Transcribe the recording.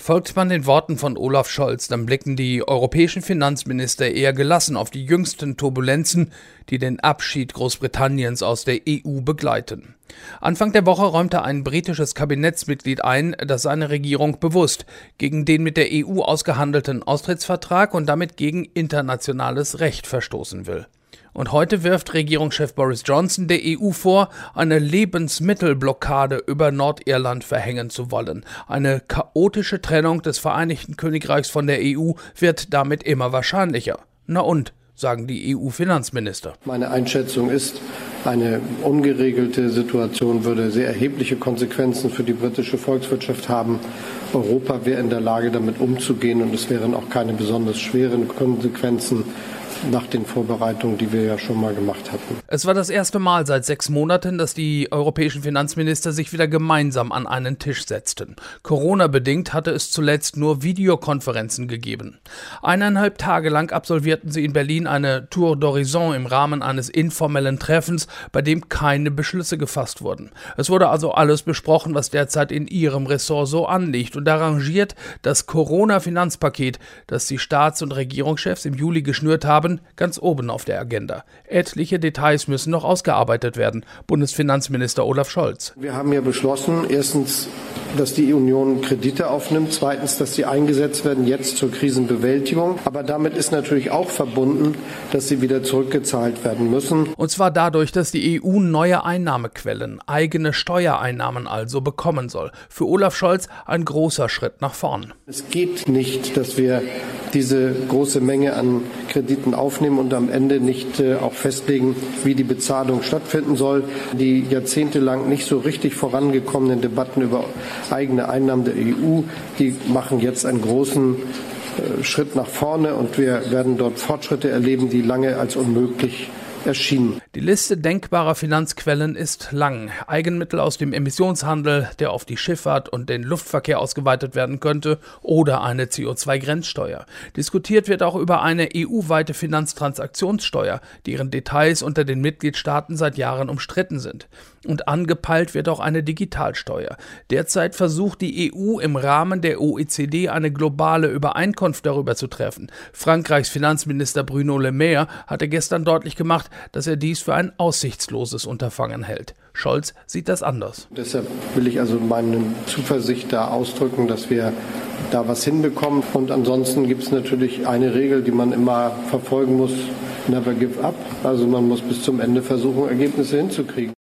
Folgt man den Worten von Olaf Scholz, dann blicken die europäischen Finanzminister eher gelassen auf die jüngsten Turbulenzen, die den Abschied Großbritanniens aus der EU begleiten. Anfang der Woche räumte ein britisches Kabinettsmitglied ein, dass seine Regierung bewusst gegen den mit der EU ausgehandelten Austrittsvertrag und damit gegen internationales Recht verstoßen will. Und heute wirft Regierungschef Boris Johnson der EU vor, eine Lebensmittelblockade über Nordirland verhängen zu wollen. Eine chaotische Trennung des Vereinigten Königreichs von der EU wird damit immer wahrscheinlicher. Na und, sagen die EU-Finanzminister. Meine Einschätzung ist, eine ungeregelte Situation würde sehr erhebliche Konsequenzen für die britische Volkswirtschaft haben. Europa wäre in der Lage, damit umzugehen, und es wären auch keine besonders schweren Konsequenzen nach den Vorbereitungen, die wir ja schon mal gemacht hatten. Es war das erste Mal seit 6 Monaten, dass die europäischen Finanzminister sich wieder gemeinsam an einen Tisch setzten. Corona-bedingt hatte es zuletzt nur Videokonferenzen gegeben. 1,5 Tage lang absolvierten sie in Berlin eine Tour d'Horizon im Rahmen eines informellen Treffens, bei dem keine Beschlüsse gefasst wurden. Es wurde also alles besprochen, was derzeit in ihrem Ressort so anliegt, und arrangiert das Corona-Finanzpaket, das die Staats- und Regierungschefs im Juli geschnürt haben, ganz oben auf der Agenda. Etliche Details müssen noch ausgearbeitet werden. Bundesfinanzminister Olaf Scholz. Wir haben ja beschlossen, erstens, dass die Union Kredite aufnimmt, zweitens, dass sie eingesetzt werden jetzt zur Krisenbewältigung. Aber damit ist natürlich auch verbunden, dass sie wieder zurückgezahlt werden müssen. Und zwar dadurch, dass die EU neue Einnahmequellen, eigene Steuereinnahmen also bekommen soll. Für Olaf Scholz ein großer Schritt nach vorn. Es geht nicht, dass wir diese große Menge an Krediten aufnehmen und am Ende nicht auch festlegen, wie die Bezahlung stattfinden soll. Die jahrzehntelang nicht so richtig vorangekommenen Debatten über eigene Einnahmen der EU, die machen jetzt einen großen Schritt nach vorne, und wir werden dort Fortschritte erleben, die lange als unmöglich erschienen. Die Liste denkbarer Finanzquellen ist lang. Eigenmittel aus dem Emissionshandel, der auf die Schifffahrt und den Luftverkehr ausgeweitet werden könnte, oder eine CO2-Grenzsteuer. Diskutiert wird auch über eine EU-weite Finanztransaktionssteuer, deren Details unter den Mitgliedstaaten seit Jahren umstritten sind. Und angepeilt wird auch eine Digitalsteuer. Derzeit versucht die EU im Rahmen der OECD eine globale Übereinkunft darüber zu treffen. Frankreichs Finanzminister Bruno Le Maire hatte gestern deutlich gemacht, dass er dies für ein aussichtsloses Unterfangen hält. Scholz sieht das anders. Deshalb will ich also meine Zuversicht da ausdrücken, dass wir da was hinbekommen. Und ansonsten gibt es natürlich eine Regel, die man immer verfolgen muss: Never give up. Also man muss bis zum Ende versuchen, Ergebnisse hinzukriegen.